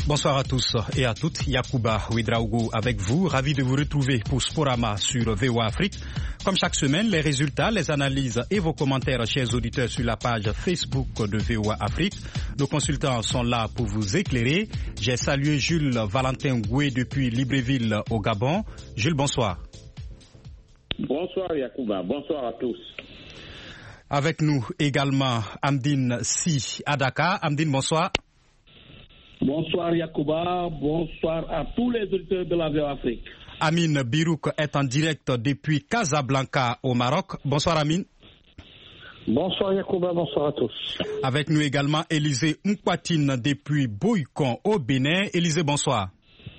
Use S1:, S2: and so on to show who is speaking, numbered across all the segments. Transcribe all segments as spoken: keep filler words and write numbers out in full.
S1: Bonsoir à tous et à toutes. Yacouba Ouedraogo avec vous. Ravi de vous retrouver pour Sporama sur V O A Afrique. Comme chaque semaine, les résultats, les analyses et vos commentaires, chers auditeurs, sur la page Facebook de V O A Afrique. Nos consultants sont là pour vous éclairer. J'ai salué Jules Valentin Goué depuis Libreville au Gabon. Jules, bonsoir.
S2: Bonsoir Yacouba, bonsoir à tous.
S1: Avec nous également Amdine Si à Dakar. Amdine, bonsoir.
S3: Bonsoir Yacouba, bonsoir à tous les auditeurs de la V O A Afrique.
S1: Amine Birouk est en direct depuis Casablanca au Maroc. Bonsoir Amine.
S4: Bonsoir Yacouba, bonsoir à tous.
S1: Avec nous également Élisée Mkwatine depuis Boycon au Bénin. Élisée, bonsoir.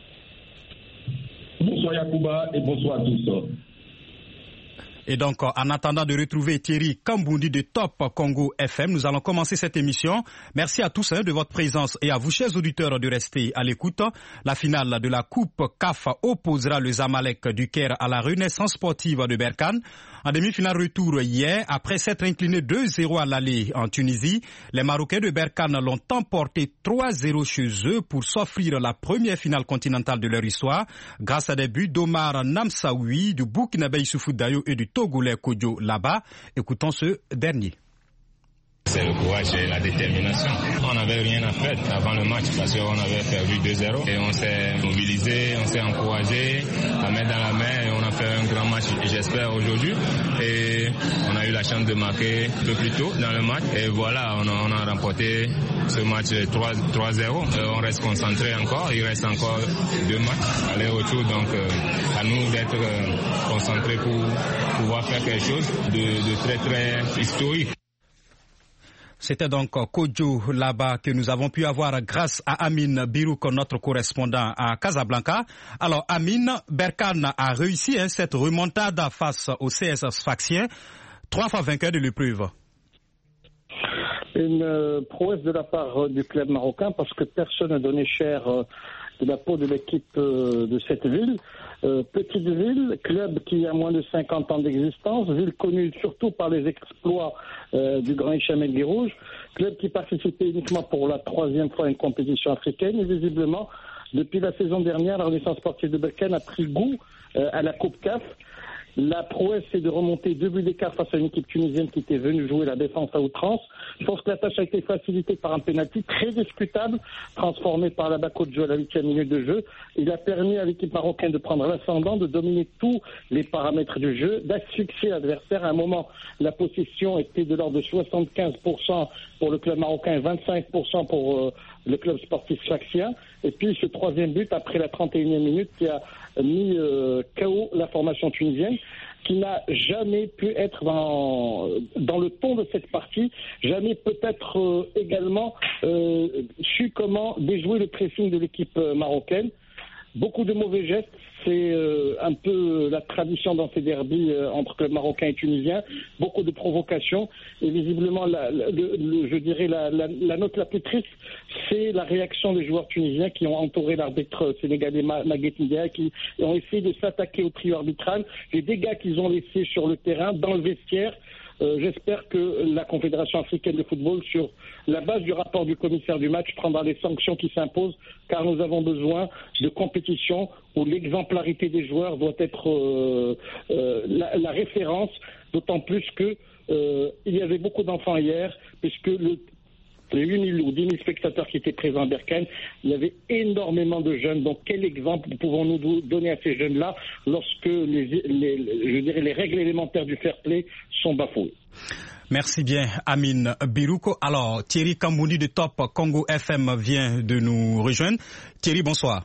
S5: Bonsoir Yacouba et bonsoir à tous.
S1: Et donc, en attendant de retrouver Thierry Kambundi de Top Congo F M, nous allons commencer cette émission. Merci à tous hein, de votre présence et à vous, chers auditeurs, de rester à l'écoute. La finale de la Coupe C A F opposera le Zamalek du Caire à la Renaissance sportive de Berkane. En demi-finale retour hier, après s'être incliné deux zéro à l'aller en Tunisie, les Marocains de Berkane l'ont emporté trois zéro chez eux pour s'offrir la première finale continentale de leur histoire, grâce à des buts d'Omar Namsaoui, du Burkinabé Issoufou Dayo et du Togolais Kodjo là-bas. Écoutons ce dernier.
S6: C'est le courage et la détermination. On n'avait rien à faire avant le match parce qu'on avait perdu deux zéro et on s'est mobilisé, on s'est encouragé, la main dans la main et on a fait un grand match, j'espère, aujourd'hui. Et on a eu la chance de marquer un peu plus tôt dans le match et voilà, on a, on a remporté ce match trois zéro. On reste concentré encore, il reste encore deux matchs, aller-retour, donc euh, à nous d'être euh, concentrés pour pouvoir faire quelque chose de, de très très historique.
S1: C'était donc Kodjo là-bas que nous avons pu avoir grâce à Amine Birouk, notre correspondant à Casablanca. Alors Amine, Berkane a réussi hein, cette remontada face au C S Sfaxien, trois fois vainqueur de l'épreuve.
S4: Une euh, prouesse de la part euh, du club marocain parce que personne n'a donné cher euh, de la peau de l'équipe euh, de cette ville. Euh, petite ville, club qui a moins de cinquante ans d'existence, ville connue surtout par les exploits euh, du grand Hicham El Guerrouj, club qui participait uniquement pour la troisième fois à une compétition africaine et visiblement, depuis la saison dernière, la Renaissance sportive de Berkane a pris goût euh, à la Coupe C A F. La prouesse, c'est de remonter deux buts d'écart face à une équipe tunisienne qui était venue jouer la défense à outrance. Je pense que la tâche a été facilitée par un pénalty très discutable, transformé par la Bakodjo à la huitième minute de jeu. Il a permis à l'équipe marocaine de prendre l'ascendant, de dominer tous les paramètres du jeu, d'asphyxier l'adversaire. À un moment, la possession était de l'ordre de soixante-quinze pour cent pour le club marocain et vingt-cinq pour cent pour euh, le club sportif sfaxien. Et puis ce troisième but, après la trente et unième minute, qui a mis euh, K O la formation tunisienne, qui n'a jamais pu être dans, dans le ton de cette partie, jamais peut-être euh, également euh, su comment déjouer le pressing de l'équipe euh, marocaine. Beaucoup de mauvais gestes, c'est euh, un peu la tradition dans ces derbys euh, entre clubs marocains et tunisiens. Beaucoup de provocations et visiblement, la, la, le, le, je dirais la, la, la note la plus triste, c'est la réaction des joueurs tunisiens qui ont entouré l'arbitre sénégalais Maguette Ndiaye, qui ont essayé de s'attaquer au trio arbitral. Les dégâts qu'ils ont laissés sur le terrain, dans le vestiaire. Euh, j'espère que la Confédération africaine de football, sur la base du rapport du commissaire du match, prendra les sanctions qui s'imposent, car nous avons besoin de compétitions où l'exemplarité des joueurs doit être euh, euh, la, la référence, d'autant plus que euh, il y avait beaucoup d'enfants hier, puisque le les huit mille ou dix mille spectateurs qui étaient présents à Berkane, il y avait énormément de jeunes. Donc quel exemple pouvons-nous donner à ces jeunes-là lorsque les, les, je dirais les règles élémentaires du fair play sont bafouées?
S1: Merci bien Amine Birouk. Alors Thierry Kambundi de Top Congo F M vient de nous rejoindre. Thierry, bonsoir.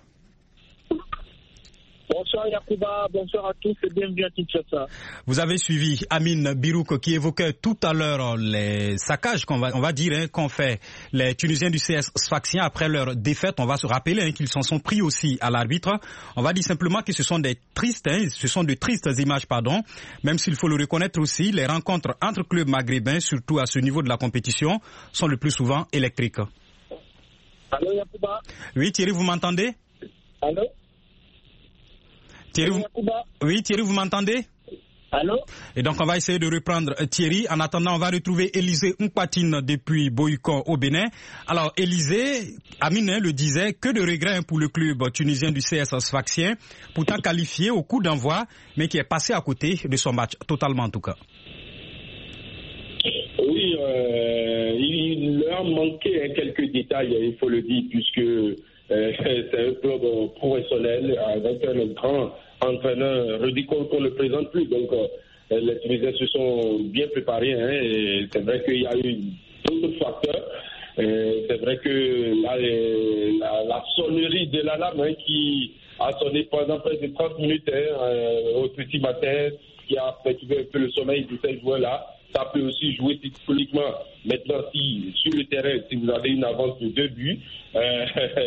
S3: Bonsoir Yacouba, bonsoir à tous et bienvenue à Kinshasa.
S1: Vous avez suivi Amine Birouk qui évoquait tout à l'heure les saccages qu'on va, on va dire, hein, qu'ont fait les Tunisiens du C S Sfaxien après leur défaite. On va se rappeler hein, qu'ils s'en sont pris aussi à l'arbitre. On va dire simplement que ce sont des tristes, hein, ce sont de tristes images, pardon, même s'il faut le reconnaître aussi, les rencontres entre clubs maghrébins, surtout à ce niveau de la compétition, sont le plus souvent électriques.
S3: Allô Yacouba?
S1: Oui Thierry, vous m'entendez?
S3: Allô?
S1: Thierry, vous... Oui, Thierry, vous m'entendez?
S3: Allô?
S1: Et donc on va essayer de reprendre Thierry. En attendant, on va retrouver Élisée Mpatine depuis Boycon au Bénin. Alors Élisée, Amine le disait, que de regrets pour le club tunisien du C S Sfaxien, pourtant qualifié au coup d'envoi, mais qui est passé à côté de son match, totalement en tout cas.
S5: Oui, euh, il leur manquait hein, quelques détails, il faut le dire, puisque euh, c'est un club professionnel avec un grand entraîneur Redico qu'on ne le présente plus. Donc euh, les Tunisiens se sont bien préparés. Hein, et c'est vrai qu'il y a eu d'autres facteurs. Et c'est vrai que là, les, la, la sonnerie de l'alarme hein, qui a sonné pendant près de trente minutes hein, euh, au petit matin, qui a perturbé un peu le sommeil de ces joueurs-là. Ça peut aussi jouer psychologiquement. Maintenant, si sur le terrain, si vous avez une avance de deux buts, euh,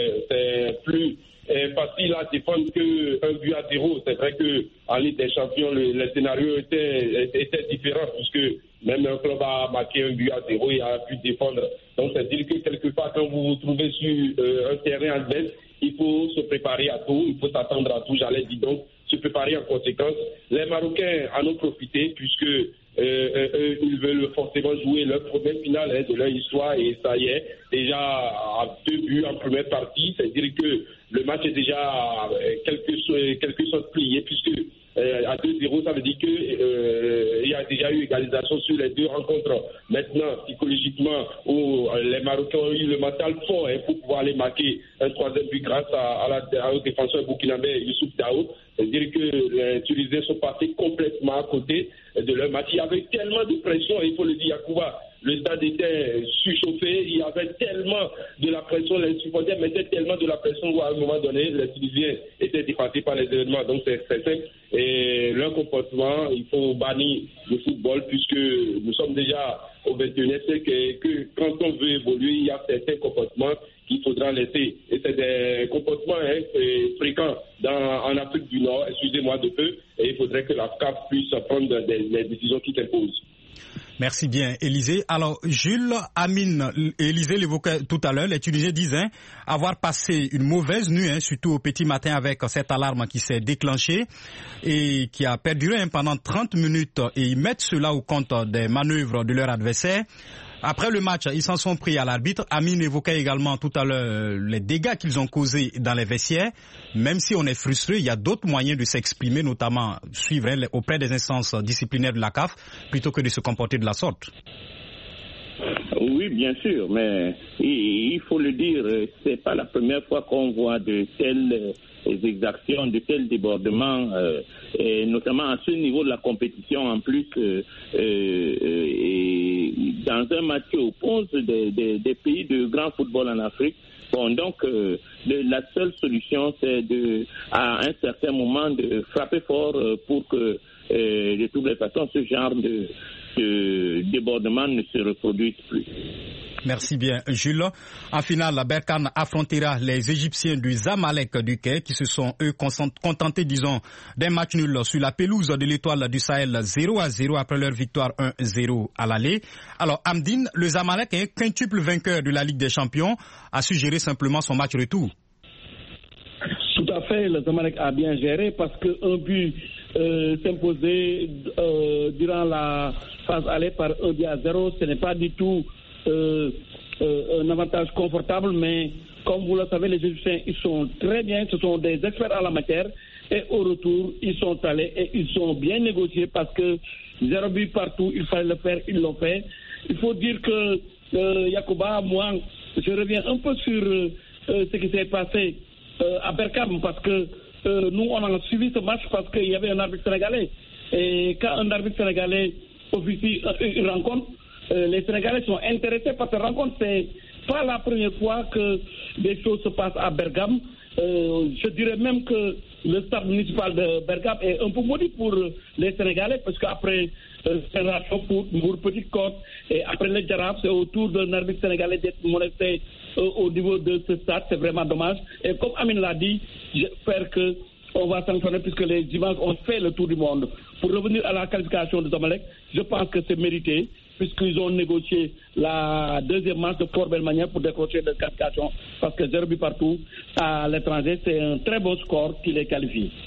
S5: c'est plus euh, facile à défendre qu'un but à zéro. C'est vrai qu'en Ligue des Champions, le, le scénario était, était différent, puisque même un club a marqué un but à zéro et a pu défendre. Donc, c'est-à-dire que quelque part, quand vous vous trouvez sur euh, un terrain adverse, il faut se préparer à tout, il faut s'attendre à tout, j'allais dire donc, se préparer en conséquence. Les Marocains en ont profité, puisque Euh, euh, ils veulent forcément jouer leur première finale hein, de leur histoire et ça y est, déjà à deux buts en première partie, c'est-à-dire que le match est déjà euh, quelque, quelque chose plié puisque euh, à deux zéro ça veut dire qu'il euh, y a déjà eu égalisation sur les deux rencontres. Maintenant, psychologiquement, où euh, les Marocains ont eu le mental fort hein, pour pouvoir aller marquer un troisième but grâce à, à la, à au défenseur burkinabé Youssouf Daoud, c'est-à-dire que les Tunisiens sont passés complètement à côté de leur match. Il y avait tellement de pression, il faut le dire, Yacouba, le stade était surchauffé, il y avait tellement de la pression, les supporters mettaient tellement de la pression où à un moment donné, les Tunisiens étaient dépassés par les événements. Donc c'est simple. Et leur comportement, il faut bannir le football puisque nous sommes déjà au vingt et unième siècle et que quand on veut évoluer, il y a certains comportements qu'il faudra laisser. Et c'est des comportements hein, fréquents dans, en Afrique du Nord, excusez-moi de peu, et il faudrait que la C A F puisse prendre des, des décisions qui s'imposent.
S1: Merci bien, Élisée. Alors, Jules, Amine, Élisée l'évoquait tout à l'heure, les Tunisiens disaient avoir passé une mauvaise nuit, hein, surtout au petit matin avec cette alarme qui s'est déclenchée et qui a perduré hein, pendant trente minutes et ils mettent cela au compte des manœuvres de leur adversaire. Après le match, ils s'en sont pris à l'arbitre. Amine évoquait également tout à l'heure les dégâts qu'ils ont causés dans les vestiaires. Même si on est frustré, il y a d'autres moyens de s'exprimer, notamment suivre hein, auprès des instances disciplinaires de la C A F, plutôt que de se comporter de la sorte.
S2: Oui, bien sûr, mais il faut le dire, c'est pas la première fois qu'on voit de telles exactions, de tels débordements, euh, et notamment à ce niveau de la compétition en plus, euh, euh, et dans un match qui oppose des, des, des pays de grand football en Afrique. Bon, donc euh, le, la seule solution, c'est de, à un certain moment, de frapper fort euh, pour que euh, de toutes les façons ce genre de, de débordement ne se reproduise plus.
S1: Merci bien, Jules. En finale, Berkane affrontera les Égyptiens du Zamalek du Caire qui se sont, eux, contentés, disons, d'un match nul sur la pelouse de l'Étoile du Sahel zéro à zéro après leur victoire un zéro à l'aller. Alors, Amdine, le Zamalek est quintuple vainqueur de la Ligue des Champions, a su gérer simplement son match retour.
S3: Tout à fait, le Zamalek a bien géré parce qu'un but euh, s'imposait euh, durant la phase aller par un but à zéro, ce n'est pas du tout Euh, euh, un avantage confortable, mais comme vous le savez, les Égyptiens, ils sont très bien, ce sont des experts en la matière, et au retour, ils sont allés et ils sont bien négociés parce que zéro but partout, il fallait le faire, ils l'ont fait. Il faut dire que euh, Yacouba, moi, je reviens un peu sur euh, ce qui s'est passé euh, à Berkane parce que euh, nous, on a suivi ce match parce qu'il y avait un arbitre sénégalais. Et quand un arbitre sénégalais officie une rencontre, Euh, les Sénégalais sont intéressés par cette rencontre. C'est pas la première fois que des choses se passent à Bergame. Euh, je dirais même que le stade municipal de Bergame est un peu maudit pour les Sénégalais parce qu'après euh, Génération Foot, Mbour Petite Côte et après le Jaraaf, c'est au tour d'un arbitre sénégalais d'être molesté euh, au niveau de ce stade. C'est vraiment dommage. Et comme Amine l'a dit, j'espère que on va sanctionner puisque les images ont fait le tour du monde. Pour revenir à la qualification de Zamalek, je pense que c'est mérité, puisqu'ils ont négocié la deuxième manche de fort belle manière pour décrocher la qualification, parce que zéro but partout à l'étranger, c'est un très bon score qui les qualifie.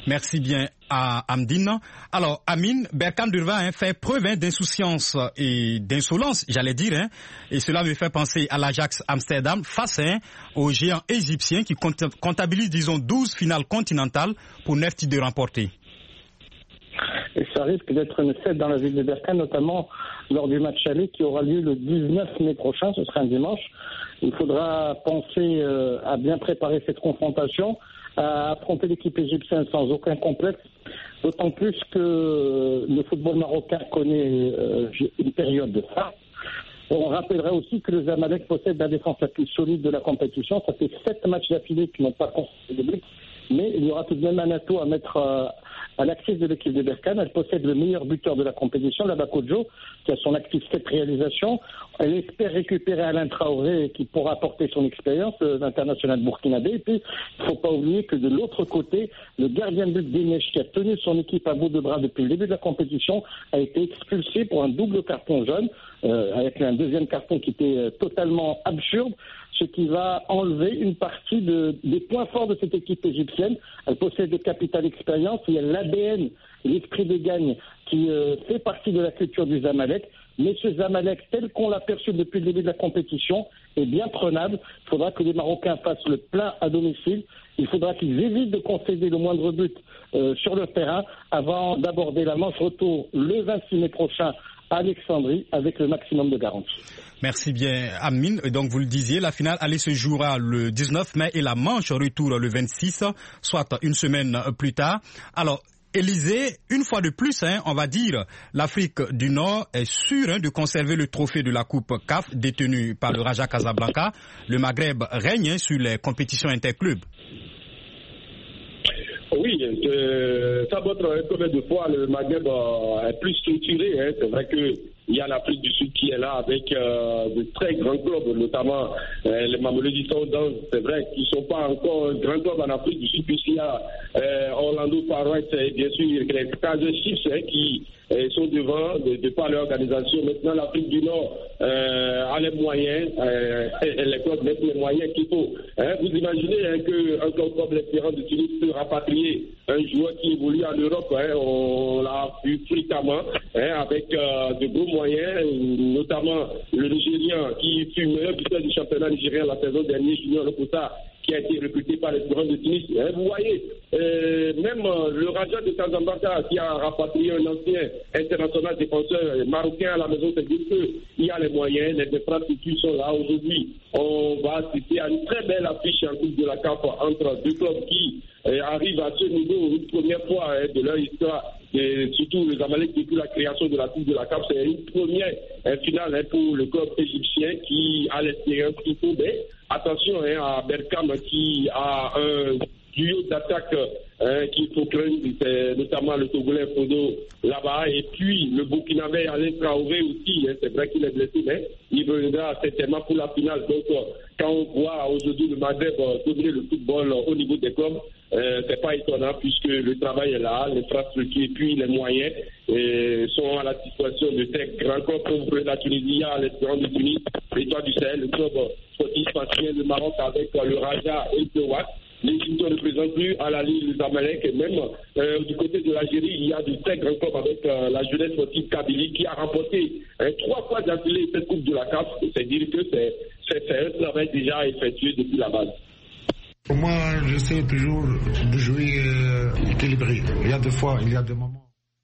S1: Merci bien à Amdine. Alors, Amine, Berkane Durva hein, fait preuve hein, d'insouciance et d'insolence, j'allais dire, hein, et cela me fait penser à l'Ajax Amsterdam face hein, aux géants égyptiens qui comptabilisent, disons, douze finales continentales pour neuf titres de remportés.
S4: Et ça risque d'être une fête dans la ville de Berkane, notamment lors du match aller qui aura lieu le dix-neuf mai prochain, ce sera un dimanche. Il faudra penser euh, à bien préparer cette confrontation, à affronter l'équipe égyptienne sans aucun complexe, d'autant plus que le football marocain connaît euh, une période de phare. On rappellera aussi que le Zamalek possède la défense la plus solide de la compétition. Ça fait sept matchs d'affilée qui n'ont pas concédé de but, mais il y aura tout de même un atout à mettre euh, à l'actif de l'équipe de Berkane. Elle possède le meilleur buteur de la compétition, Labakojo, qui a son actif sept réalisations. Elle espère récupérer Alain Traoré, qui pourra apporter son expérience, euh, l'international burkinabé. Et puis, il ne faut pas oublier que de l'autre côté, le gardien de but Dénèche, qui a tenu son équipe à bout de bras depuis le début de la compétition, a été expulsé pour un double carton jaune, euh, avec un deuxième carton qui était euh, totalement absurde, ce qui va enlever une partie de, des points forts de cette équipe égyptienne. Elle possède de capital expérience, il y a l'A D N, l'esprit de gagne qui euh, fait partie de la culture du Zamalek. Mais ce Zamalek, tel qu'on l'a perçu depuis le début de la compétition, est bien prenable. Il faudra que les Marocains fassent le plein à domicile. Il faudra qu'ils évitent de concéder le moindre but euh, sur le terrain avant d'aborder la manche retour le vingt-six mai prochain à Alexandrie avec le maximum de garanties.
S1: Merci bien, Amine. Et donc, vous le disiez, la finale allée se jouera le dix-neuf mai et la manche retour le vingt-six, soit une semaine plus tard. Alors, Élisée, une fois de plus, hein, on va dire, l'Afrique du Nord est sûre hein, de conserver le trophée de la Coupe C A F détenu par le Raja Casablanca. Le Maghreb règne hein, sur les compétitions interclubs.
S5: Oui, euh, ça montre hein, combien de fois le Maghreb euh, est plus structuré. Hein. C'est vrai que il y a l'Afrique du Sud qui est là avec euh, de très grands clubs, notamment euh, les Mamelodi Sundowns. C'est vrai qu'ils ne sont pas encore un grand club en Afrique du Sud, puisqu'il y a euh, Orlando Pirates et bien sûr les Kaizer Chiefs hein, qui euh, sont devant de, de par leur organisation. Maintenant, l'Afrique du Nord euh, a les moyens, euh, et les clubs mettent les moyens qu'il faut. Hein. Vous imaginez hein, qu'un club comme l'Espérance de Tunis peut rapatrier un joueur qui évolue en Europe. Hein. On l'a vu fréquemment hein, avec euh, de gros moyens, notamment le Nigérien qui fut meilleur buteur du championnat nigérien la saison dernière, Junior Lokosa, qui a été recruté par l'Espérance de Tunis. Hein, vous voyez, euh, même euh, le Raja de Casablanca qui a rapatrié un ancien international défenseur marocain à la maison, c'est dire qu'il y a les moyens, les infrastructures sont là. Aujourd'hui, on va assister à une très belle affiche en Coupe de la C A F entre deux clubs qui euh, arrivent à ce niveau une première fois hein, de leur histoire. Et surtout les Zamalek depuis la création de la Coupe de la C A F, c'est une première hein, finale hein, pour le club égyptien qui a l'expérience qu'il faut. Mais attention hein, à Berkane qui a un duo d'attaque hein, qu'il faut craindre, c'est notamment le Togolais Fodo là-bas, et puis le Burkinabé Alain Traoré aussi, hein, c'est vrai qu'il est blessé, mais il reviendra certainement pour la finale. Donc quand on voit aujourd'hui le Maghreb dominer le football au niveau des clubs, Euh, c'est pas étonnant puisque le travail est là, l'infrastructure et puis les moyens euh, sont à la disposition de ces grands clubs comme la Tunisie, l'Espérance de Tunis, l'Étoile du Sahel, le club sportif patriote du Maroc avec le Raja et le Watt. L'Égypte ne représente plus à la Ligue les Zamalek et même euh, du côté de l'Algérie, il y a de très grands clubs avec euh, la jeunesse sportive Kabylie qui a remporté euh, trois fois d'affilée cette Coupe de la C A F. C'est-à-dire que c'est, c'est, c'est un travail déjà effectué depuis la base.
S7: Pour moi, j'essaie toujours de jouer euh, équilibré. Il y a des fois, il y a des moments.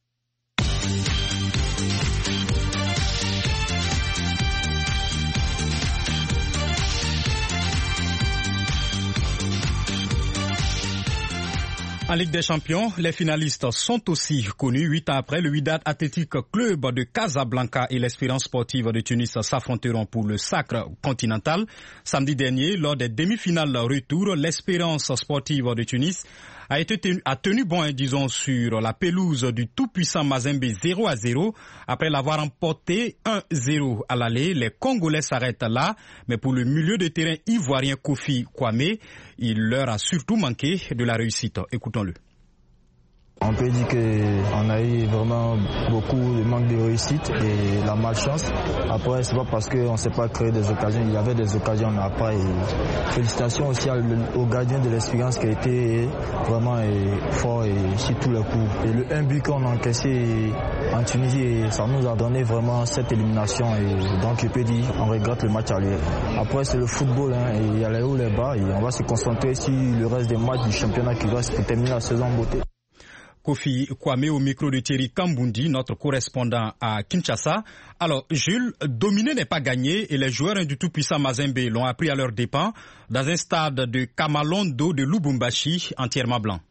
S1: En Ligue des Champions, les finalistes sont aussi connus. Huit ans après, le Wydad Athletic Club de Casablanca et l'Espérance sportive de Tunis s'affronteront pour le sacre continental. Samedi dernier, lors des demi-finales retour, l'Espérance sportive de Tunis a été tenu, a tenu bon, hein, disons, sur la pelouse du tout-puissant Mazembe zéro à zéro. Après l'avoir emporté un zéro à l'aller, les Congolais s'arrêtent là. Mais pour le milieu de terrain ivoirien Kofi Kwame, il leur a surtout manqué de la réussite. Écoutons-le.
S8: On peut dire qu'on a eu vraiment beaucoup de manque de réussite et la malchance. Après, c'est pas parce qu'on ne s'est pas créé des occasions, il y avait des occasions, on n'a pas. Et félicitations aussi au gardien de l'expérience qui a été vraiment fort et sur tous les coups. Et le un but qu'on a encaissé en Tunisie, ça nous a donné vraiment cette élimination. Et donc, je peux dire, on regrette le match aller. Après, c'est le football, hein, et il y a les hauts, les bas, et on va se concentrer sur le reste des matchs du championnat qui reste pour terminer la saison en beauté.
S1: Kofi Kwame au micro de Thierry Kambundi, notre correspondant à Kinshasa. Alors, Jules, dominer n'est pas gagné et les joueurs du tout-puissant Mazembe l'ont appris à leurs dépens dans un stade de Kamalondo de Lubumbashi entièrement blanc.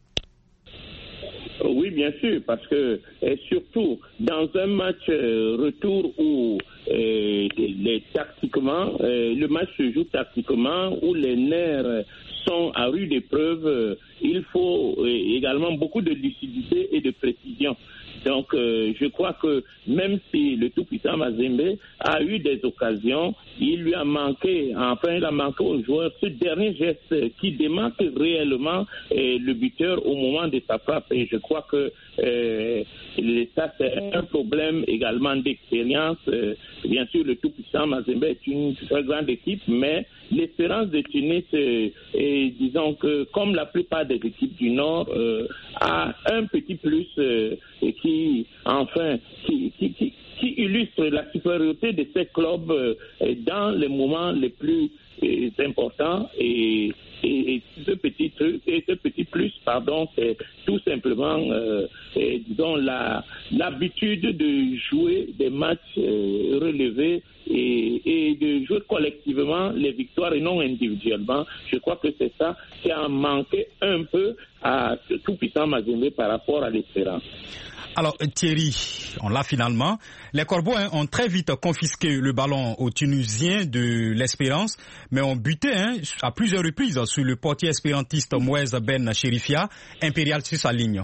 S2: Oui, bien sûr, parce que et surtout dans un match euh, retour où euh, les, tactiquement, euh, le match se joue tactiquement, où les nerfs sont à rude épreuve, euh, il faut euh, également beaucoup de lucidité et de précision. Donc, euh, je crois que même si le tout-puissant Mazembe a eu des occasions, il lui a manqué, enfin, il a manqué aux joueurs ce dernier geste qui démarque réellement euh, le buteur au moment de sa frappe. Et je crois que euh, ça, c'est un problème également d'expérience. Euh, bien sûr, le tout-puissant Mazembe est une très grande équipe, mais l'espérance de Tunis, euh, et disons que comme la plupart des équipes du Nord, euh, a un petit plus euh, et qui, enfin, qui, qui, qui, qui illustre la supériorité de ces clubs euh, dans les moments les plus euh, importants. Et, et, et ce petit truc, et ce petit plus, pardon, c'est tout simplement, euh, et, disons, la, l'habitude de jouer des matchs euh, relevés et, et de jouer collectivement les victoires et non individuellement. Je crois que c'est ça qui a manqué un peu à ce tout-puissant Mazembe par rapport à l'espérance.
S1: Alors Thierry, on l'a finalement. Les Corbeaux hein, ont très vite confisqué le ballon aux Tunisiens de l'Espérance, mais ont buté hein, à plusieurs reprises sur le portier espérantiste Mouez Ben Cherifia, impérial sur sa ligne.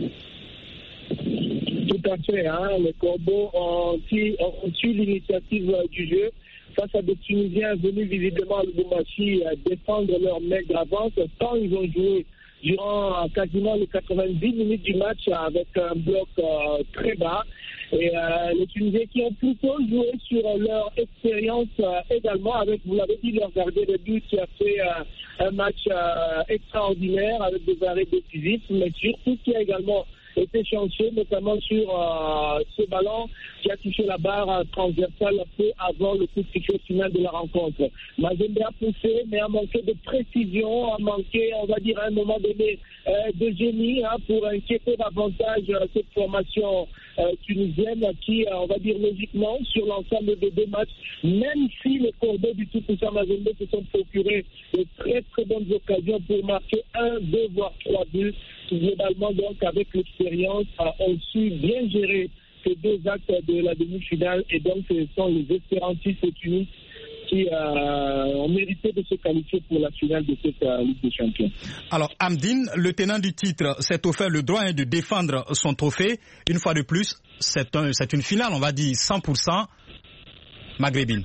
S3: Tout à fait. Hein. Les Corbeaux ont su l'initiative du jeu face à des Tunisiens venus visiblement à Lubumbashi défendre leur maigre avance. Tant ils ont joué durant quasiment les quatre-vingt-dix minutes du match avec un bloc euh, très bas. Et euh, les Tunisiens qui ont plutôt joué sur leur expérience euh, également avec, vous l'avez dit, leur gardien de but qui a fait euh, un match euh, extraordinaire avec des arrêts décisifs, mais surtout qui a également été chanceux, notamment sur euh, ce ballon qui a touché la barre transversale peu avant le coup de sifflet final de la rencontre. Mazembe a poussé, mais a manqué de précision, a manqué, on va dire, à un moment donné, euh, de génie hein, pour inquiéter davantage euh, cette formation euh, tunisienne qui, euh, on va dire, logiquement, sur l'ensemble des deux matchs, même si les Corbeaux du tout-puissant Mazembe se sont procurés de très très bonnes occasions pour marquer un, deux, voire trois buts, globalement, donc, avec l'expérience, ont su bien gérer ces deux actes de la demi-finale et donc ce sont les espérantistes de Tunis qui euh, ont mérité de se qualifier pour la finale de cette euh, Ligue des Champions.
S1: Alors, Amdine, le tenant du titre, s'est offert le droit hein, de défendre son trophée. Une fois de plus, c'est, un, c'est une finale, on va dire, cent pour cent maghrébine.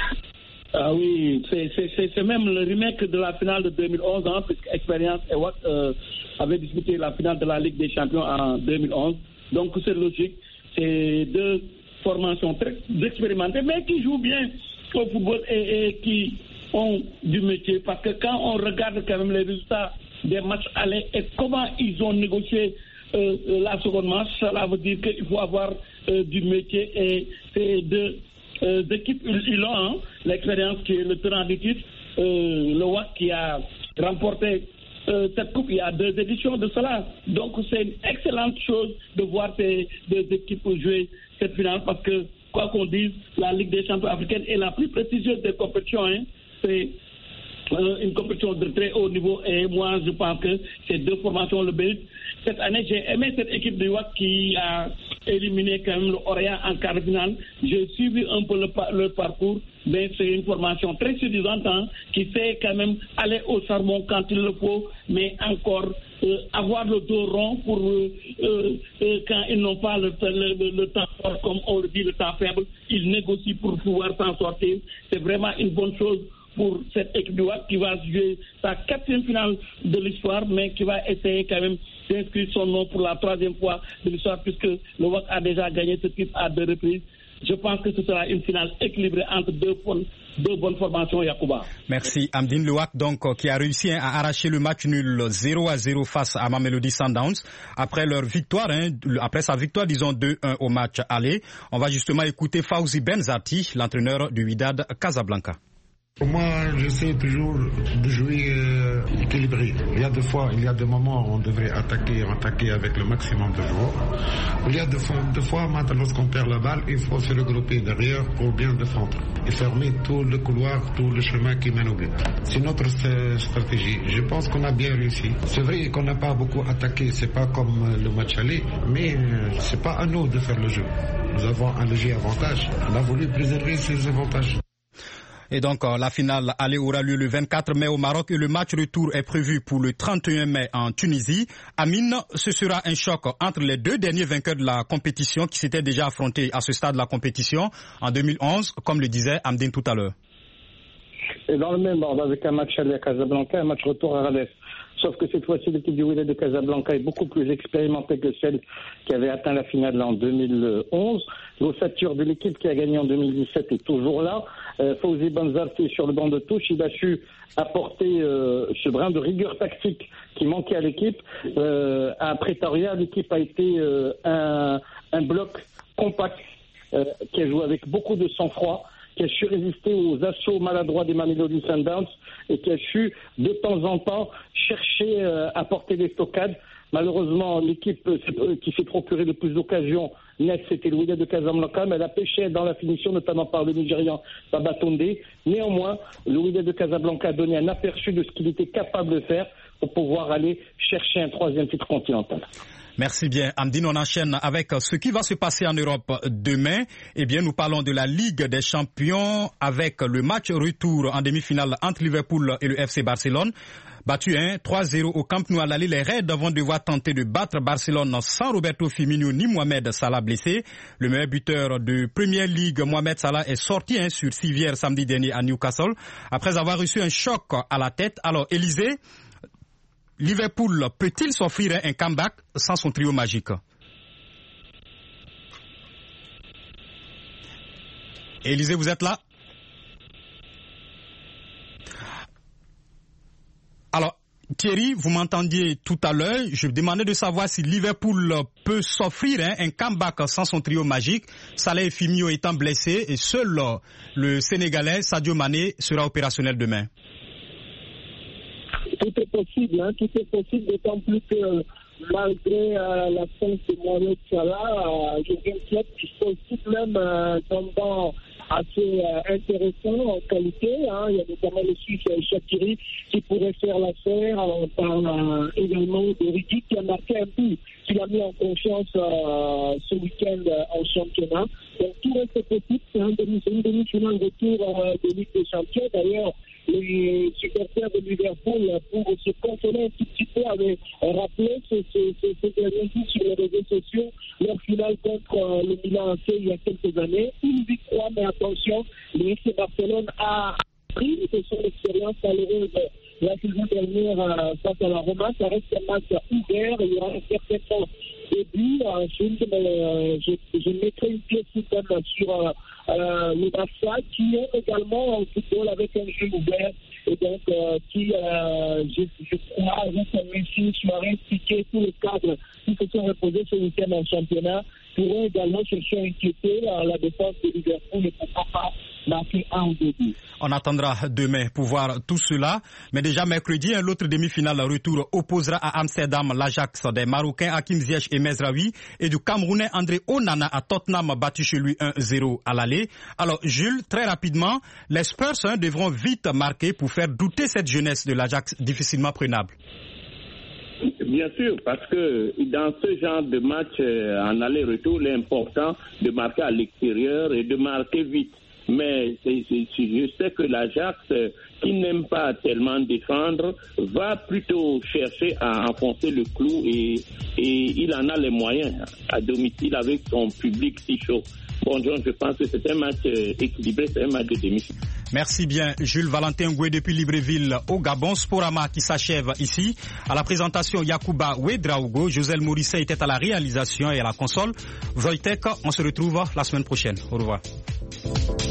S3: Ah oui, c'est, c'est, c'est, c'est même le remake de la finale de deux mille onze, hein, puisque Expérience et Watt euh, avaient disputé la finale de la Ligue des Champions en deux mille onze. Donc c'est logique, c'est deux formations très expérimentées, mais qui jouent bien au football et, et qui ont du métier. Parce que quand on regarde quand même les résultats des matchs allés et comment ils ont négocié euh, la seconde match, cela veut dire qu'il faut avoir euh, du métier et ces deux Euh, équipes, ils ont hein, l'expérience qui est le tenant du titre, euh, le W A C qui a remporté euh, cette coupe il y a deux éditions de cela. Donc c'est une excellente chose de voir ces deux équipes jouer cette finale parce que, quoi qu'on dise, la Ligue des champions africaine est la plus prestigieuse des compétitions. Hein. C'est euh, une compétition de très haut niveau et moi je pense que ces deux formations le méritent. Cette année, j'ai aimé cette équipe de W A C qui a éliminé quand même le Orient en quart de finale. J'ai suivi un peu le, le parcours, mais c'est une formation très séduisante hein, qui sait quand même aller au charbon quand il le faut, mais encore euh, avoir le dos rond pour euh, euh, quand ils n'ont pas le, le, le temps fort, comme on le dit, le temps faible, ils négocient pour pouvoir s'en sortir. C'est vraiment une bonne chose pour cette équipe du W A C qui va jouer sa quatrième finale de l'histoire, mais qui va essayer quand même d'inscrire son nom pour la troisième fois de l'histoire, puisque le W A C a déjà gagné ce titre à deux reprises. Je pense que ce sera une finale équilibrée entre deux bonnes, deux bonnes formations, Yacouba.
S1: Merci. Amdine Le W A C, donc, qui a réussi hein, à arracher le match nul zéro à zéro face à Mamelodi Sundowns. Après leur victoire, hein, après sa victoire, disons deux un au match aller. On va justement écouter Fawzi Benzati, l'entraîneur du Wydad Casablanca.
S7: Moi, j'essaie toujours de jouer euh, équilibré. Il y a des fois, il y a des moments où on devrait attaquer, attaquer avec le maximum de joueurs. Il y a des fois, des fois maintenant, lorsqu'on perd la balle, il faut se regrouper derrière pour bien défendre et fermer tout le couloir, tout le chemin qui mène au but. C'est notre stratégie. Je pense qu'on a bien réussi. C'est vrai qu'on n'a pas beaucoup attaqué, c'est pas comme le match aller, mais c'est pas à nous de faire le jeu. Nous avons un léger avantage. On a voulu préserver ces avantages.
S1: Et donc, euh, la finale aller aura lieu le vingt-quatre mai au Maroc et le match retour est prévu pour le trente et un mai en Tunisie. Amine, ce sera un choc entre les deux derniers vainqueurs de la compétition qui s'étaient déjà affrontés à ce stade de la compétition en deux mille onze, comme le disait Amdine tout à l'heure.
S4: Et dans le même ordre, avec un match aller à Casablanca et un match retour à Rades. Sauf que cette fois-ci, l'équipe du Wydad de Casablanca est beaucoup plus expérimentée que celle qui avait atteint la finale en deux mille onze. L'ossature de l'équipe qui a gagné en deux mille dix-sept est toujours là. Euh, Fawzi Benzati sur le banc de touche, il a su apporter euh, ce brin de rigueur tactique qui manquait à l'équipe. Euh, à Pretoria, l'équipe a été euh, un, un bloc compact euh, qui a joué avec beaucoup de sang-froid, qui a su résister aux assauts maladroits des Mamelodi Sundowns et qui a su de temps en temps chercher euh, à porter des stockades. Malheureusement, l'équipe euh, qui s'est procuré le plus d'occasions nettes, c'était le Wydad de Casablanca, mais elle a pêché dans la finition, notamment par le Nigérian Babatunde. Néanmoins, le Wydad de Casablanca a donné un aperçu de ce qu'il était capable de faire pour pouvoir aller chercher un troisième titre continental.
S1: Merci bien. Amdine, on enchaîne avec ce qui va se passer en Europe demain. Eh bien, nous parlons de la Ligue des Champions avec le match retour en demi-finale entre Liverpool et le F C Barcelone. Battu hein, trois zéro au Camp Nou à l'aller, les Reds vont devoir tenter de battre Barcelone sans Roberto Firmino ni Mohamed Salah blessé. Le meilleur buteur de Premier League, Mohamed Salah, est sorti hein, sur civière samedi dernier à Newcastle après avoir reçu un choc à la tête. Alors, Élisée, Liverpool peut-il s'offrir un comeback sans son trio magique? Élisée, vous êtes là? Alors, Thierry, vous m'entendiez tout à l'heure. Je demandais de savoir si Liverpool peut s'offrir hein, un comeback sans son trio magique. Salah et Firmino étant blessés et seul le Sénégalais Sadio Mané sera opérationnel demain.
S9: Tout est possible, hein, tout est possible, d'autant plus que malgré euh, l'absence de Mohamed Salah, euh, Jürgen Klopp dispose tout de même euh, d'un banc assez euh, intéressant en qualité. Hein. Il y a notamment le Suisse Shaqiri qui pourrait faire l'affaire. On parle euh, également de Riki qui a marqué un but, qui l'a mis en confiance euh, ce week-end euh, en championnat. Donc tout reste possible, c'est un demi, une demi-finale retour euh, de Ligue des Champions. D'ailleurs, les supporters de Liverpool, pour se consoler un tout petit peu, avaient rappelé ce, ce, ce, ce dernier jour sur les réseaux sociaux leur finale contre euh, le Milan A C il y a quelques années. Une victoire, mais attention, le F C Barcelone a pris de son expérience malheureuse la saison dernière euh, face à la Roma. Ça reste un match ouvert, il y aura certainement des buts. Euh, je, je, je mettrai une pièce même sur euh, euh, le Barça qui ont également un football avec un jeu ouvert et donc euh, qui, euh, je, je crois, avec un Messi, Suarez, Piqué, tous les cadres qui se sont reposés ce week-end en championnat pourront également chercher à inquiéter euh, la défense de Liverpool et pourquoi pas marquer un ou deux buts.
S1: On attendra demain pour voir tout cela. Mais déjà mercredi, l'autre demi-finale retour opposera à Amsterdam l'Ajax des Marocains Hakim Ziyech et Mezraoui et du Camerounais André Onana à Tottenham battu chez lui un zéro à l'aller. Alors Jules, très rapidement, les Spurs hein, devront vite marquer pour faire douter cette jeunesse de l'Ajax difficilement prenable.
S2: Bien sûr, parce que dans ce genre de match euh, en aller-retour, il est important de marquer à l'extérieur et de marquer vite. Mais c'est, c'est, je sais que l'Ajax, euh, qui n'aime pas tellement défendre, va plutôt chercher à enfoncer le clou et, et il en a les moyens à domicile avec son public si chaud. Bon, John, je pense que c'est un match euh, équilibré, c'est un match de demi-finale.
S1: Merci bien, Jules Valentin Ngoué depuis Libreville au Gabon. Sporama qui s'achève ici. À la présentation, Yacouba Ouedraogo. Joselle Morisset était à la réalisation et à la console. Wojtek, on se retrouve la semaine prochaine. Au revoir.